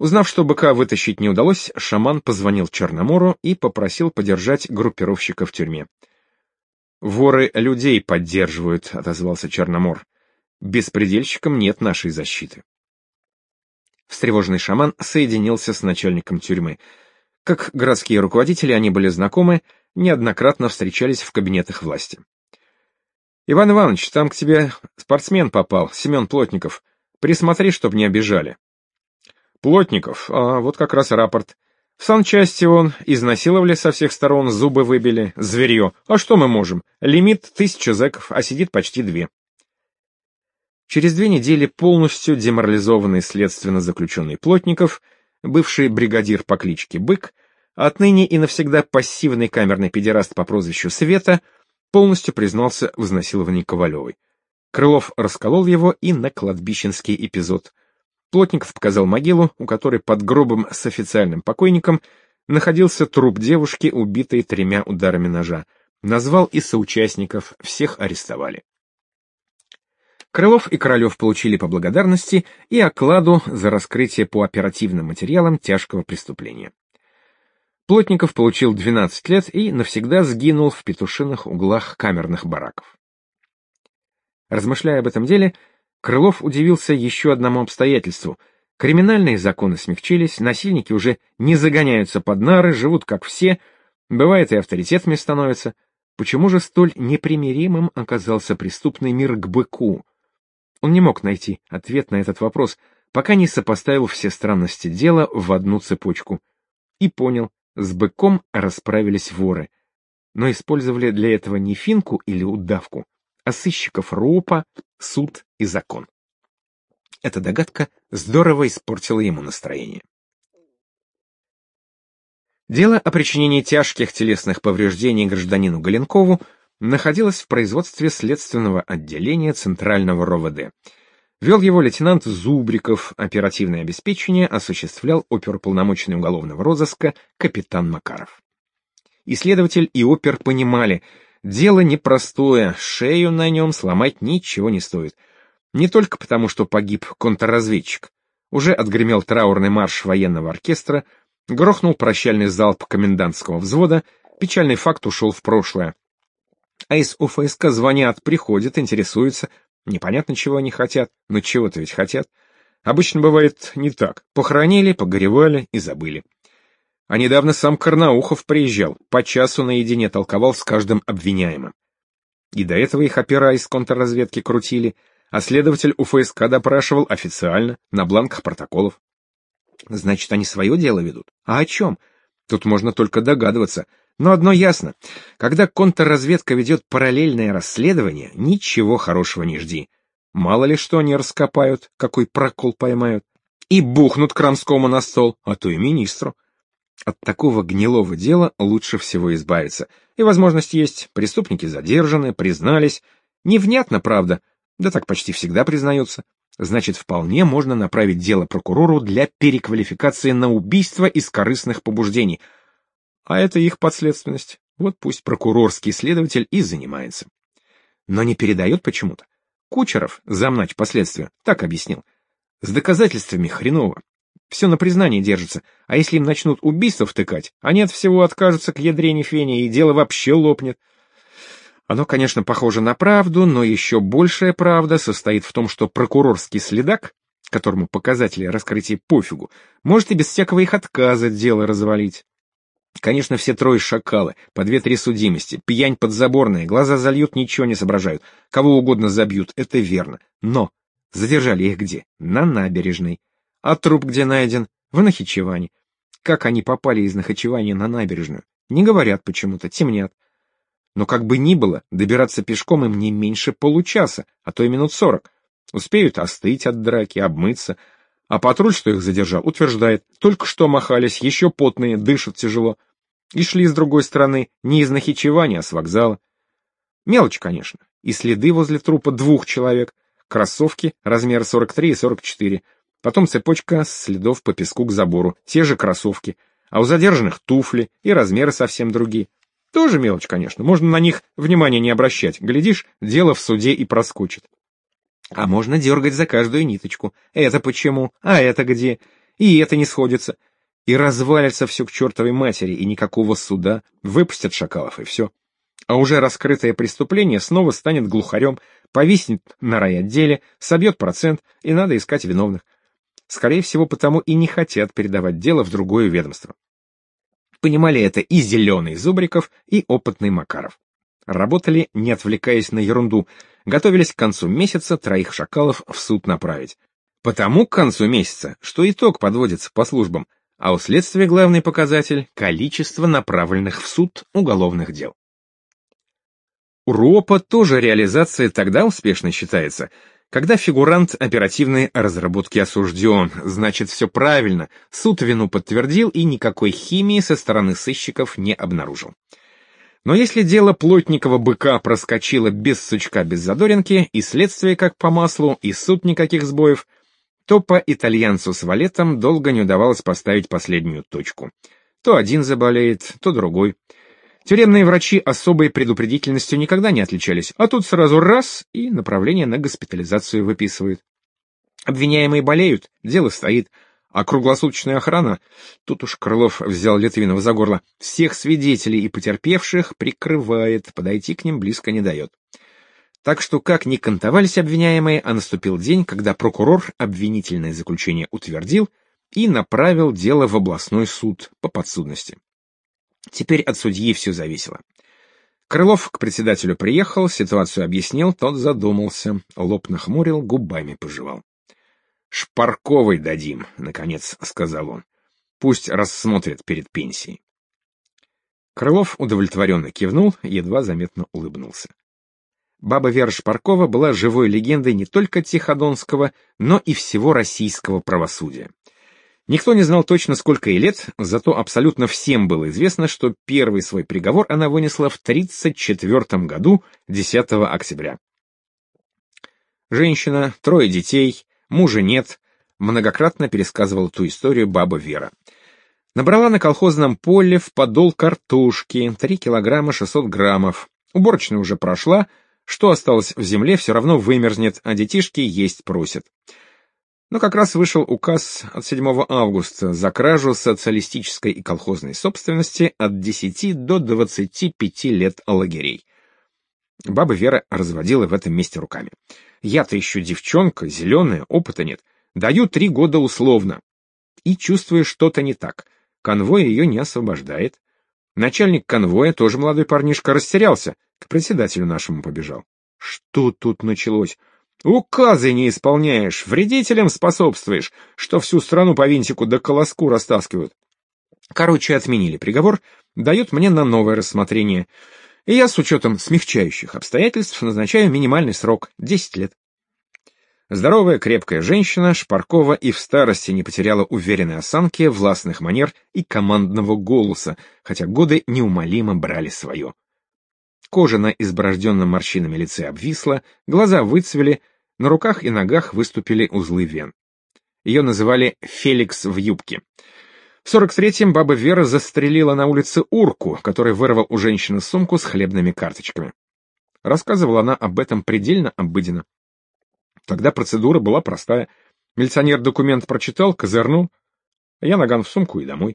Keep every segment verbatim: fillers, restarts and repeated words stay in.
Узнав, что быка вытащить не удалось, шаман позвонил Черномору и попросил подержать группировщика в тюрьме. «Воры людей поддерживают», — отозвался Черномор. «Беспредельщикам нет нашей защиты». Встревоженный шаман соединился с начальником тюрьмы. Как городские руководители они были знакомы, неоднократно встречались в кабинетах власти. «Иван Иванович, там к тебе спортсмен попал, Семен Плотников. Присмотри, чтоб не обижали». «Плотников? А вот как раз рапорт. В санчасти он, изнасиловали со всех сторон, зубы выбили, зверье. А что мы можем? Лимит тысяча зэков, а сидит почти две». Через две недели полностью деморализованный следственно заключенный Плотников, бывший бригадир по кличке Бык, отныне и навсегда пассивный камерный педераст по прозвищу Света, полностью признался в изнасиловании Ковалевой. Крылов расколол его и на кладбищенский эпизод. Плотников показал могилу, у которой под гробом с официальным покойником находился труп девушки, убитой тремя ударами ножа. Назвал и соучастников, всех арестовали. Крылов и Королев получили по благодарности и окладу за раскрытие по оперативным материалам тяжкого преступления. Плотников получил двенадцать лет и навсегда сгинул в петушиных углах камерных бараков. Размышляя об этом деле, Крылов удивился еще одному обстоятельству. Криминальные законы смягчились, насильники уже не загоняются под нары, живут как все, бывает и авторитетами становятся. Почему же столь непримиримым оказался преступный мир к быку? Он не мог найти ответ на этот вопрос, пока не сопоставил все странности дела в одну цепочку. И понял, с быком расправились воры, но использовали для этого не финку или удавку, а сыщиков РУОПа, суд и закон. Эта догадка здорово испортила ему настроение. Дело о причинении тяжких телесных повреждений гражданину Галенкову находилось в производстве следственного отделения Центрального РОВД. Вел его лейтенант Зубриков, оперативное обеспечение осуществлял оперуполномоченный уголовного розыска капитан Макаров. И следователь, и опер понимали, дело непростое, шею на нем сломать ничего не стоит. Не только потому, что погиб контрразведчик. Уже отгремел траурный марш военного оркестра, грохнул прощальный залп комендантского взвода, печальный факт ушел в прошлое. А из УФСК звонят, приходят, интересуются. Непонятно, чего они хотят, но чего-то ведь хотят. Обычно бывает не так. Похоронили, погоревали и забыли. А недавно сам Карнаухов приезжал, по часу наедине толковал с каждым обвиняемым. И до этого их опера из контрразведки крутили, а следователь УФСК допрашивал официально, на бланках протоколов. Значит, они свое дело ведут. А о чем? Тут можно только догадываться. Но одно ясно. Когда контрразведка ведет параллельное расследование, ничего хорошего не жди. Мало ли что они раскопают, какой прокол поймают. И бухнут Крамскому на стол, а то и министру. От такого гнилого дела лучше всего избавиться. И возможность есть. Преступники задержаны, признались. Невнятно, правда. Да так почти всегда признаются. Значит, вполне можно направить дело прокурору для переквалификации на убийство из корыстных побуждений. А это их подследственность. Вот пусть прокурорский следователь и занимается. Но не передает почему-то. Кучеров, замнач по следствию, так объяснил. С доказательствами хреново. Все на признании держится, а если им начнут убийство втыкать, они от всего откажутся к ядрене фене, и дело вообще лопнет. Оно, конечно, похоже на правду, но еще большая правда состоит в том, что прокурорский следак, которому показатели раскрытия пофигу, может и без всякого их отказа дело развалить. Конечно, все трое шакалы, по две-три судимости, пьянь подзаборная, глаза зальют, ничего не соображают, кого угодно забьют, это верно. Но задержали их где? На набережной. А труп где найден? В Нахичеване. Как они попали из Нахичевани на набережную? Не говорят почему-то, темнят. Но как бы ни было, добираться пешком им не меньше получаса, а то и минут сорок. Успеют остыть от драки, обмыться. А патруль, что их задержал, утверждает, только что махались, еще потные, дышат тяжело. И шли с другой стороны, не из Нахичевани, а с вокзала. Мелочь, конечно. И следы возле трупа двух человек. Кроссовки, размера сорок три и сорок четыре. Потом цепочка следов по песку к забору, те же кроссовки. А у задержанных туфли, и размеры совсем другие. Тоже мелочь, конечно, можно на них внимания не обращать. Глядишь, дело в суде и проскочит. А можно дергать за каждую ниточку. Это почему? А это где? и это не сходится. И развалится все к чертовой матери, и никакого суда, выпустят шакалов, и все. А уже раскрытое преступление снова станет глухарем, повиснет на райотделе, собьет процент, и надо искать виновных. Скорее всего, потому и не хотят передавать дело в другое ведомство. Понимали это и Зеленый Зубриков, и опытный Макаров. Работали, не отвлекаясь на ерунду, готовились к концу месяца троих шакалов в суд направить. Потому к концу месяца, что итог подводится по службам, а у следствия главный показатель — количество направленных в суд уголовных дел. У РУОПа тоже реализация тогда успешной считается, когда фигурант оперативной разработки осужден, значит, все правильно, суд вину подтвердил и никакой химии со стороны сыщиков не обнаружил. Но если дело Плотникова-быка проскочило без сучка, без задоринки, и следствие как по маслу, и суд никаких сбоев, то по итальянцу с валетом долго не удавалось поставить последнюю точку. То один заболеет, то другой. Тюремные врачи особой предупредительностью никогда не отличались, а тут сразу раз и направление на госпитализацию выписывают. Обвиняемые болеют, дело стоит, а круглосуточная охрана, тут уж Крылов взял Литвинова за горло, всех свидетелей и потерпевших прикрывает, подойти к ним близко не дает. Так что как ни кантовались обвиняемые, а наступил день, когда прокурор обвинительное заключение утвердил и направил дело в областной суд по подсудности. Теперь от судьи все зависело. Крылов к председателю приехал, ситуацию объяснил, тот задумался, лоб нахмурил, губами пожевал. «Шпарковой дадим», — наконец сказал он. «Пусть рассмотрят перед пенсией». Крылов удовлетворенно кивнул, едва заметно улыбнулся. Баба Вера Шпаркова была живой легендой не только Тиходонского, но и всего российского правосудия. Никто не знал точно, сколько ей лет, зато абсолютно всем было известно, что первый свой приговор она вынесла в тридцать четвёртом году, десятого октября. Женщина, трое детей, мужа нет, многократно пересказывала ту историю баба Вера. Набрала на колхозном поле в подол картошки, три килограмма шестьсот граммов. Уборочная уже прошла, что осталось в земле, все равно вымерзнет, а детишки есть просят. Но как раз вышел указ от седьмого августа за кражу социалистической и колхозной собственности от десяти до двадцати пяти лет лагерей. Баба Вера разводила в этом месте руками. Я-то еще девчонка, зеленая, опыта нет. Даю три года условно. И чувствую, что-то не так. Конвой ее не освобождает. Начальник конвоя, тоже молодой парнишка, растерялся. К председателю нашему побежал. Что тут началось? Указы не исполняешь, вредителям способствуешь, что всю страну по винтику да колоску растаскивают. Короче, отменили приговор, дают мне на новое рассмотрение. И я с учетом смягчающих обстоятельств назначаю минимальный срок — десять лет. Здоровая, крепкая женщина, Шпаркова и в старости не потеряла уверенной осанки, властных манер и командного голоса, хотя годы неумолимо брали свое. Кожа на изборожденном морщинами лице обвисла, глаза выцвели, на руках и ногах выступили узлы вен. Ее называли «Феликс в юбке». В сорок третьем баба Вера застрелила на улице урку, который вырвал у женщины сумку с хлебными карточками. Рассказывала она об этом предельно обыденно. Тогда процедура была простая. Милиционер документ прочитал, козырнул, а я наган в сумку и домой.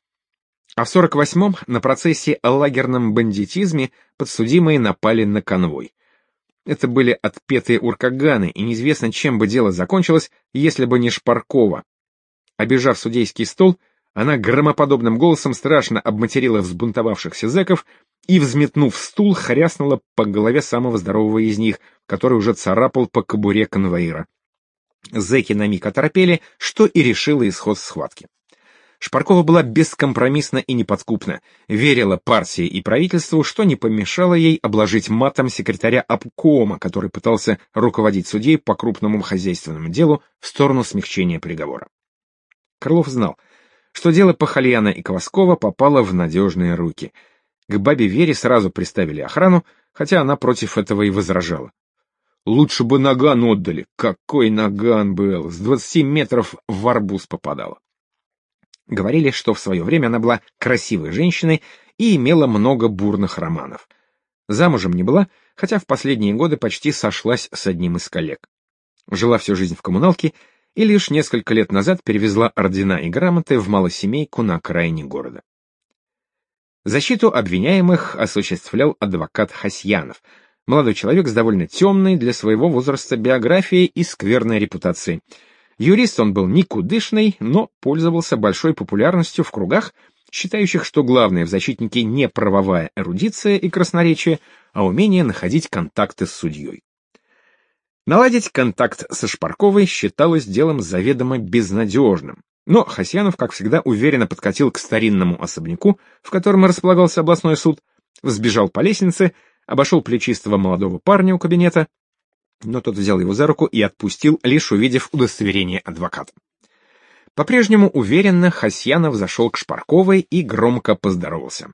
А в сорок восьмом на процессе о лагерном бандитизме подсудимые напали на конвой. Это были отпетые уркаганы, и неизвестно, чем бы дело закончилось, если бы не Шпаркова. Обежав судейский стол, она громоподобным голосом страшно обматерила взбунтовавшихся зэков и, взметнув стул, хряснула по голове самого здорового из них, который уже царапал по кобуре конвоира. Зэки на миг оторопели, что и решило исход схватки. Шпаркова была бескомпромиссна и неподкупна, верила партии и правительству, что не помешало ей обложить матом секретаря обкома, который пытался руководить судей по крупному хозяйственному делу в сторону смягчения приговора. Крылов знал, что дело Пахальяна и Кваскова попало в надежные руки. К бабе Вере сразу приставили охрану, хотя она против этого и возражала. Лучше бы наган отдали. Какой наган был! С двадцати метров в арбуз попадала. Говорили, что в свое время она была красивой женщиной и имела много бурных романов. Замужем не была, хотя в последние годы почти сошлась с одним из коллег. Жила всю жизнь в коммуналке и лишь несколько лет назад перевезла ордена и грамоты в малосемейку на окраине города. Защиту обвиняемых осуществлял адвокат Хасьянов, молодой человек с довольно темной для своего возраста биографией и скверной репутацией. Юрист он был никудышный, но пользовался большой популярностью в кругах, считающих, что главное в защитнике не правовая эрудиция и красноречие, а умение находить контакты с судьей. Наладить контакт со Шпарковой считалось делом заведомо безнадежным, но Хасьянов, как всегда, уверенно подкатил к старинному особняку, в котором располагался областной суд, взбежал по лестнице, обошел плечистого молодого парня у кабинета, но тот взял его за руку и отпустил, лишь увидев удостоверение адвоката. По-прежнему уверенно Хасьянов зашел к Шпарковой и громко поздоровался.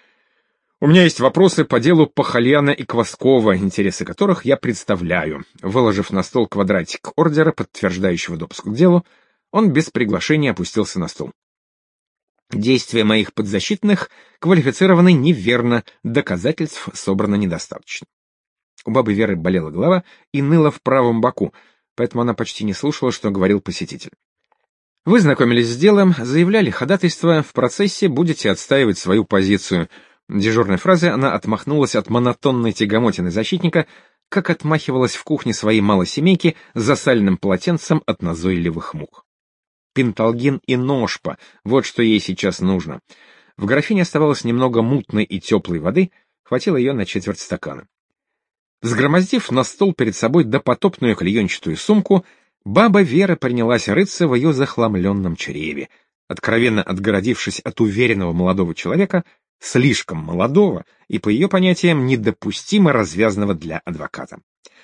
«У меня есть вопросы по делу Пахальяна и Кваскова, интересы которых я представляю». Выложив на стол квадратик ордера, подтверждающего допуск к делу, он без приглашения опустился на стол. «Действия моих подзащитных квалифицированы неверно, доказательств собрано недостаточно». У бабы Веры болела голова и ныла в правом боку, поэтому она почти не слушала, что говорил посетитель. «Вы знакомились с делом, заявляли ходатайство, в процессе будете отстаивать свою позицию». Дежурной фразой она отмахнулась от монотонной тягомотины защитника, как отмахивалась в кухне своей малосемейки засаленным полотенцем от назойливых мух. Пенталгин и ножпа — вот что ей сейчас нужно. В графине оставалось немного мутной и теплой воды, хватило ее на четверть стакана. Сгромоздив на стол перед собой допотопную клеенчатую сумку, баба Вера принялась рыться в ее захламленном чреве, откровенно отгородившись от уверенного молодого человека, слишком молодого и, по ее понятиям, недопустимо развязанного для адвоката.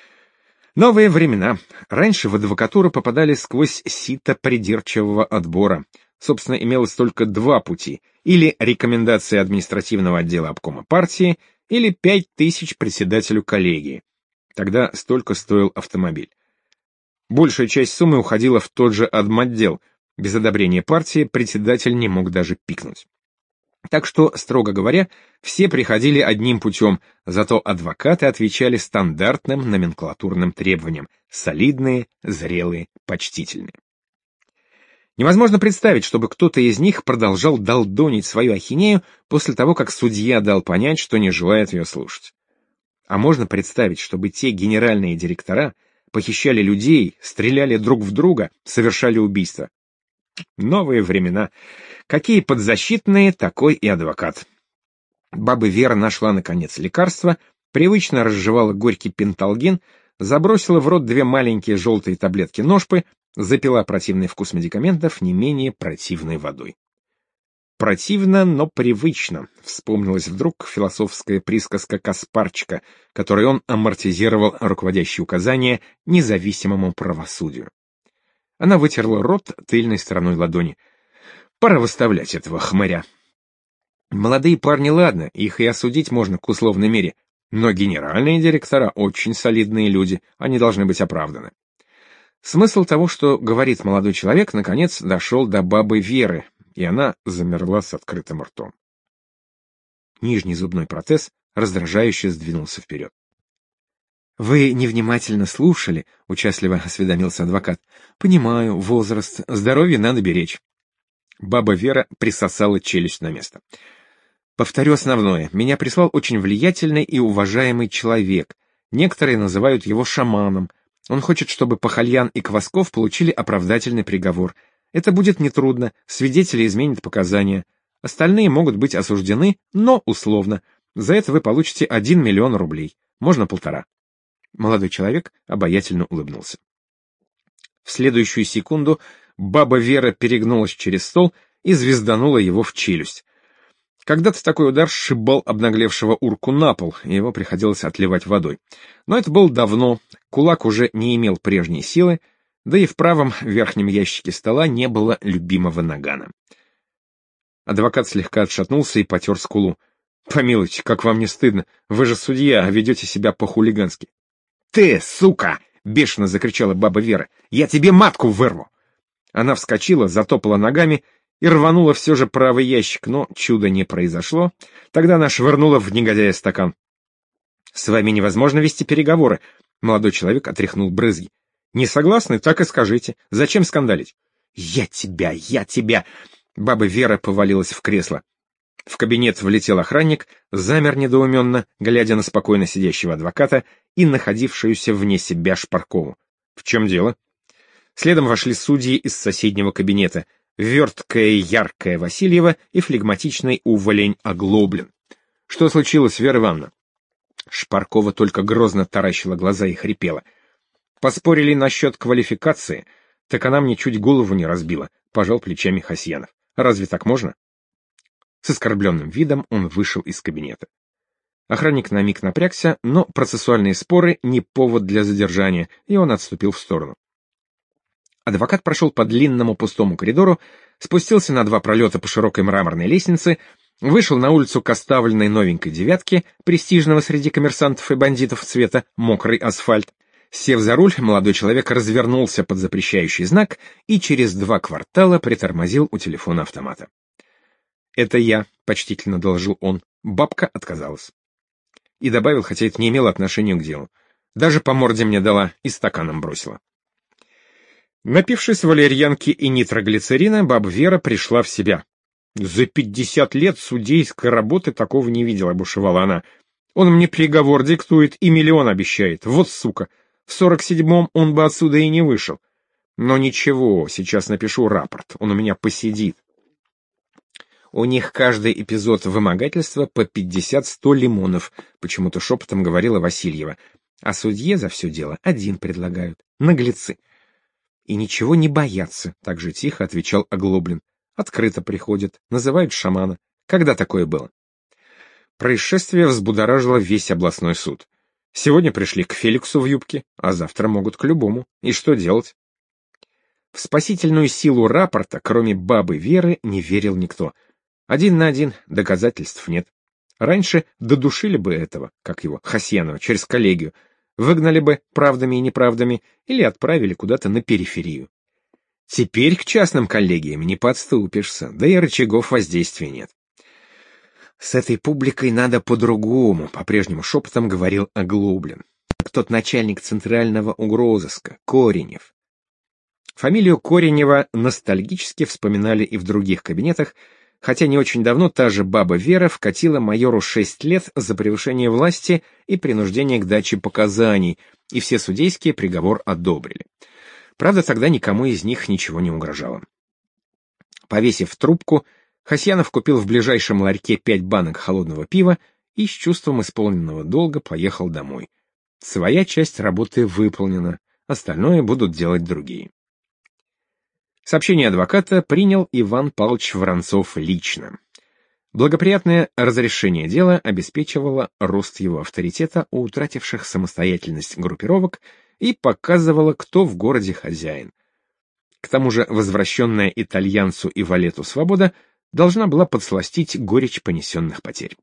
Новые времена. Раньше в адвокатуру попадали сквозь сито придирчивого отбора. Собственно, имелось только два пути: или рекомендация административного отдела обкома партии, или пять тысяч председателю коллегии. Тогда столько стоил автомобиль. Большая часть суммы уходила в тот же адмотдел. Без одобрения партии председатель не мог даже пикнуть. Так что, строго говоря, все приходили одним путем, зато адвокаты отвечали стандартным номенклатурным требованиям: солидные, зрелые, почтительные. Невозможно представить, чтобы кто-то из них продолжал долдонить свою ахинею после того, как судья дал понять, что не желает ее слушать. А можно представить, чтобы те генеральные директора похищали людей, стреляли друг в друга, совершали убийства. Новые времена. Какие подзащитные, такой и адвокат. Баба Вера нашла, наконец, лекарство, привычно разжевала горький пенталгин, забросила в рот две маленькие желтые таблетки ножпы, запила противный вкус медикаментов не менее противной водой. «Противно, но привычно», — вспомнилась вдруг философская присказка Каспарчика, которой он амортизировал руководящие указания независимому правосудию. Она вытерла рот тыльной стороной ладони. Пора выставлять этого хмыря. Молодые парни, ладно, их и осудить можно к условной мере, но генеральные директора очень солидные люди, они должны быть оправданы. Смысл того, что говорит молодой человек, наконец дошел до бабы Веры, и она замерла с открытым ртом. Нижний зубной протез раздражающе сдвинулся вперед. «Вы невнимательно слушали», — участливо осведомился адвокат. «Понимаю, возраст, здоровье надо беречь». Баба Вера присосала челюсть на место. «Повторю основное. Меня прислал очень влиятельный и уважаемый человек. Некоторые называют его шаманом. Он хочет, чтобы Пахальян и Квасков получили оправдательный приговор. Это будет нетрудно, свидетели изменят показания. Остальные могут быть осуждены, но условно. За это вы получите один миллион рублей, можно полтора». Молодой человек обаятельно улыбнулся. В следующую секунду баба Вера перегнулась через стол и звезданула его в челюсть. Когда-то такой удар сшибал обнаглевшего урку на пол, и его приходилось отливать водой. Но это было давно, кулак уже не имел прежней силы, да и в правом верхнем ящике стола не было любимого нагана. Адвокат слегка отшатнулся и потер скулу. «Помилуйте, как вам не стыдно? Вы же судья, а ведете себя по-хулигански». «Ты, сука!» — бешено закричала баба Вера. «Я тебе матку вырву!» Она вскочила, затопала ногами и рванула все же правый ящик, но чуда не произошло. Тогда она швырнула в негодяя стакан. «С вами невозможно вести переговоры», — молодой человек отряхнул брызги. Не согласны? Так и скажите. Зачем скандалить? Я тебя, я тебя! Баба Вера повалилась в кресло. В кабинет влетел охранник, замер недоуменно, глядя на спокойно сидящего адвоката и находившуюся вне себя Шпаркову. В чем дело? Следом вошли судьи из соседнего кабинета, верткая яркая Васильева и флегматичный уволень Оглоблин. Что случилось, Вера Ивановна? Шпаркова только грозно таращила глаза и хрипела. Поспорили насчет квалификации, так она мне чуть голову не разбила, пожал плечами Хасьянов. Разве так можно? С оскорбленным видом он вышел из кабинета. Охранник на миг напрягся, но процессуальные споры не повод для задержания, и он отступил в сторону. Адвокат прошел по длинному пустому коридору, спустился на два пролета по широкой мраморной лестнице, вышел на улицу к оставленной новенькой девятке, престижного среди коммерсантов и бандитов цвета мокрый асфальт. Сев за руль, молодой человек развернулся под запрещающий знак и через два квартала притормозил у телефона автомата. «Это я», — почтительно доложил он. Бабка отказалась. И добавил, хотя это не имело отношения к делу. Даже по морде мне дала и стаканом бросила. Напившись валерьянки и нитроглицерина, баба Вера пришла в себя. «За пятьдесят лет судейской работы такого не видела», — бушевала она. «Он мне приговор диктует и миллион обещает. Вот сука! В сорок седьмом он бы отсюда и не вышел. Но ничего, сейчас напишу рапорт, он у меня посидит». У них каждый эпизод вымогательства по пятьдесят-сто лимонов, почему-то шепотом говорила Васильева. А судье за все дело один предлагают. Наглецы. И ничего не боятся, так же тихо отвечал Оглоблин. Открыто приходят, называют шамана. Когда такое было? Происшествие взбудоражило весь областной суд. Сегодня пришли к Феликсу в юбке, а завтра могут к любому. И что делать? В спасительную силу рапорта, кроме бабы Веры, не верил никто. Один на один, доказательств нет. Раньше додушили бы этого, как его, Хасьянова, через коллегию, выгнали бы правдами и неправдами или отправили куда-то на периферию. Теперь к частным коллегиям не подступишься, да и рычагов воздействия нет. С этой публикой надо по-другому, по-прежнему шепотом говорил Оглоблин. Как тот начальник центрального угрозыска, Коренев. Фамилию Коренева ностальгически вспоминали и в других кабинетах, хотя не очень давно та же баба Вера вкатила майору шесть лет за превышение власти и принуждение к даче показаний, и все судейские приговор одобрили. Правда, тогда никому из них ничего не угрожало. Повесив трубку, Хасьянов купил в ближайшем ларьке пять банок холодного пива и с чувством исполненного долга поехал домой. Своя часть работы выполнена, остальное будут делать другие. Сообщение адвоката принял Иван Павлович Воронцов лично. Благоприятное разрешение дела обеспечивало рост его авторитета у утративших самостоятельность группировок и показывало, кто в городе хозяин. К тому же возвращенная итальянцу и валету свобода должна была подсластить горечь понесенных потерь.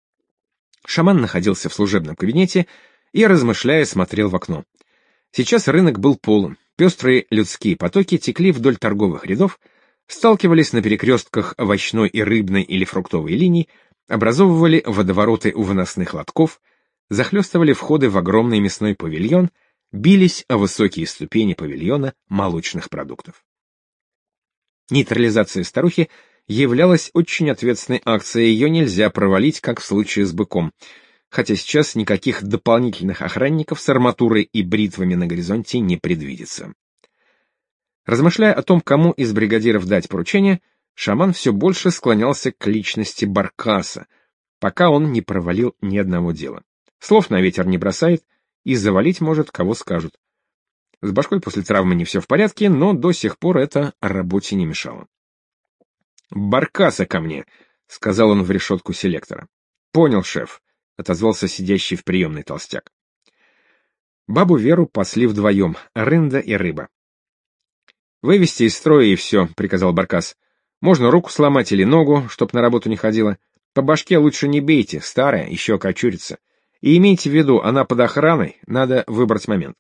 Шаман находился в служебном кабинете и, размышляя, смотрел в окно. Сейчас рынок был полон. Пестрые людские потоки текли вдоль торговых рядов, сталкивались на перекрестках овощной и рыбной или фруктовой линий, образовывали водовороты у выносных лотков, захлестывали входы в огромный мясной павильон, бились о высокие ступени павильона молочных продуктов. Нейтрализация старухи являлась очень ответственной акцией, ее нельзя провалить, как в случае с быком, хотя сейчас никаких дополнительных охранников с арматурой и бритвами на горизонте не предвидится. Размышляя о том, кому из бригадиров дать поручение, шаман все больше склонялся к личности Баркаса, пока он не провалил ни одного дела. Слов на ветер не бросает и завалить может, кого скажут. С башкой после травмы не все в порядке, но до сих пор это работе не мешало. «Баркаса ко мне», — сказал он в решетку селектора. «Понял, шеф», — отозвался сидящий в приемной толстяк. Бабу Веру пасли вдвоем, рында и рыба. «Вывести из строя и все», — приказал Баркас. «Можно руку сломать или ногу, чтоб на работу не ходила. По башке лучше не бейте, старая, еще окочурится. И имейте в виду, она под охраной, надо выбрать момент».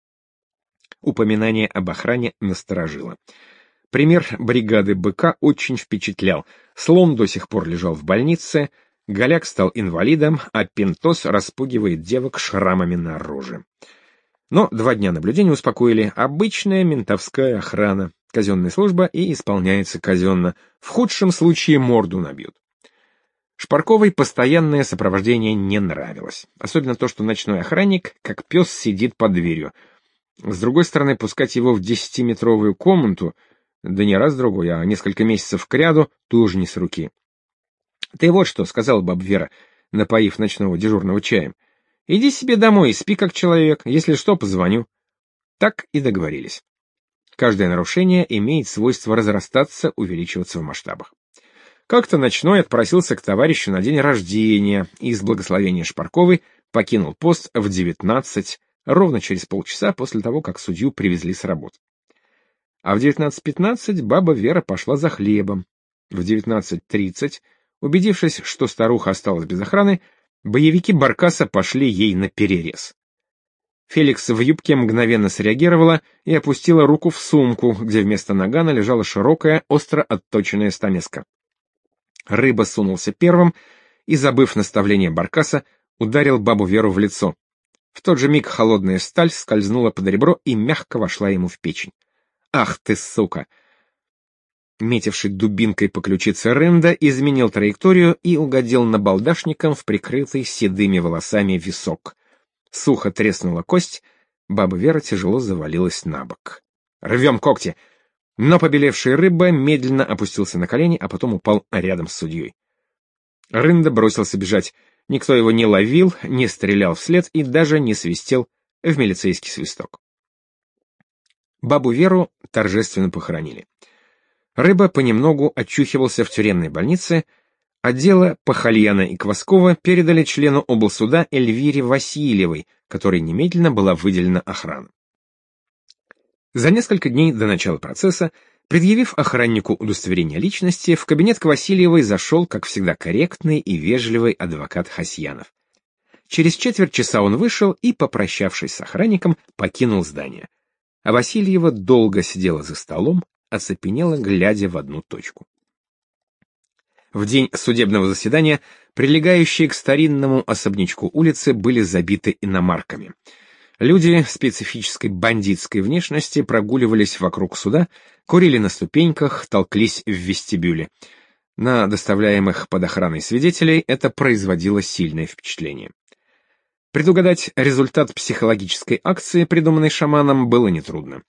Упоминание об охране насторожило. Пример бригады быка очень впечатлял. Слон до сих пор лежал в больнице, Голяк стал инвалидом, а Пентос распугивает девок шрамами на роже. Но два дня наблюдения успокоили: обычная ментовская охрана, казенная служба и исполняется казенно, в худшем случае морду набьют. Шпарковой постоянное сопровождение не нравилось, особенно то, что ночной охранник, как пес, сидит под дверью. С другой стороны, пускать его в десятиметровую комнату, да не раз-другой, а несколько месяцев кряду, тоже не с руки. — Ты вот что, — сказала баба Вера, напоив ночного дежурного чаем, — иди себе домой и спи как человек, если что, позвоню. Так и договорились. Каждое нарушение имеет свойство разрастаться, увеличиваться в масштабах. Как-то ночной отпросился к товарищу на день рождения и с благословения Шпарковой покинул пост в девятнадцать, ровно через полчаса после того, как судью привезли с работы. А в девятнадцать пятнадцать баба Вера пошла за хлебом. В девятнадцать тридцать, убедившись, что старуха осталась без охраны, боевики Баркаса пошли ей на перерез. Феликс в юбке мгновенно среагировала и опустила руку в сумку, где вместо нагана лежала широкая, остро отточенная стамеска. Рыба сунулся первым и, забыв наставление Баркаса, ударил бабу Веру в лицо. В тот же миг холодная сталь скользнула под ребро и мягко вошла ему в печень. «Ах ты, сука!» Метивший дубинкой по ключице Рында изменил траекторию и угодил набалдашником в прикрытый седыми волосами висок. Сухо треснула кость, баба Вера тяжело завалилась на бок. «Рвем когти!» Но побелевшая рыба медленно опустился на колени, а потом упал рядом с судьей. Рында бросился бежать. Никто его не ловил, не стрелял вслед и даже не свистел в милицейский свисток. Бабу Веру торжественно похоронили. Рыба понемногу очухивался в тюремной больнице, а дело Пахальяна и Кваскова передали члену облсуда Эльвире Васильевой, которой немедленно была выделена охрана. За несколько дней до начала процесса, предъявив охраннику удостоверение личности, в кабинет к Васильевой зашел, как всегда, корректный и вежливый адвокат Хасьянов. Через четверть часа он вышел и, попрощавшись с охранником, покинул здание. А Васильева долго сидела за столом, оцепенела, глядя в одну точку. В день судебного заседания прилегающие к старинному особнячку улицы были забиты иномарками. Люди специфической бандитской внешности прогуливались вокруг суда, курили на ступеньках, толклись в вестибюле. На доставляемых под охраной свидетелей это производило сильное впечатление. Предугадать результат психологической акции, придуманной шаманом, было нетрудно.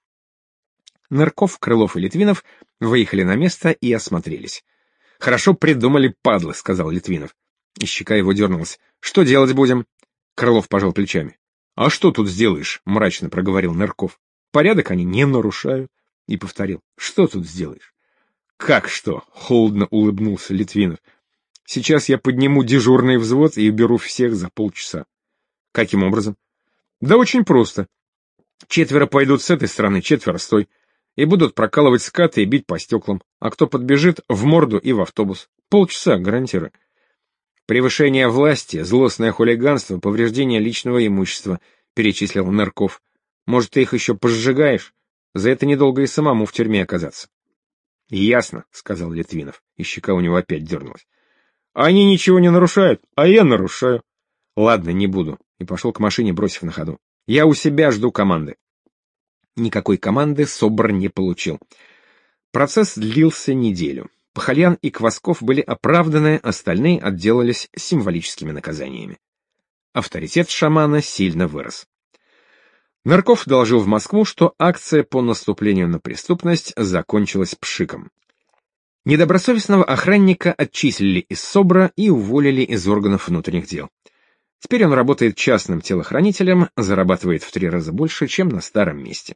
Нырков, Крылов и Литвинов выехали на место и осмотрелись. «Хорошо придумали, падлы», — сказал Литвинов. И щека его дернулась. «Что делать будем?» Крылов пожал плечами. «А что тут сделаешь?» — мрачно проговорил Нырков. «Порядок они не нарушают». И повторил. «Что тут сделаешь?» «Как что?» — холодно улыбнулся Литвинов. «Сейчас я подниму дежурный взвод и уберу всех за полчаса». «Каким образом?» «Да очень просто. Четверо пойдут с этой стороны, четверо с той. И будут прокалывать скаты и бить по стеклам. А кто подбежит, в морду и в автобус. Полчаса, гарантирую». «Превышение власти, злостное хулиганство, повреждение личного имущества», — перечислил Нырков. «Может, ты их еще пожигаешь? За это недолго и самому в тюрьме оказаться». «Ясно», — сказал Литвинов, и щека у него опять дернулась. «Они ничего не нарушают, а я нарушаю». «Ладно, не буду», — и пошел к машине, бросив на ходу. «Я у себя жду команды». Никакой команды Собор не получил. Процесс длился неделю. Пахальян и Квасков были оправданы, остальные отделались символическими наказаниями. Авторитет шамана сильно вырос. Нырков доложил в Москву, что акция по наступлению на преступность закончилась пшиком. Недобросовестного охранника отчислили из Собра и уволили из органов внутренних дел. Теперь он работает частным телохранителем, зарабатывает в три раза больше, чем на старом месте.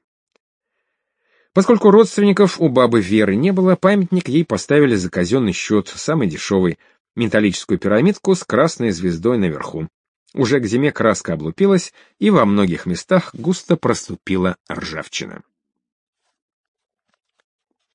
Поскольку родственников у бабы Веры не было, памятник ей поставили за казенный счет, самый дешевый, металлическую пирамидку с красной звездой наверху. Уже к зиме краска облупилась, и во многих местах густо проступила ржавчина.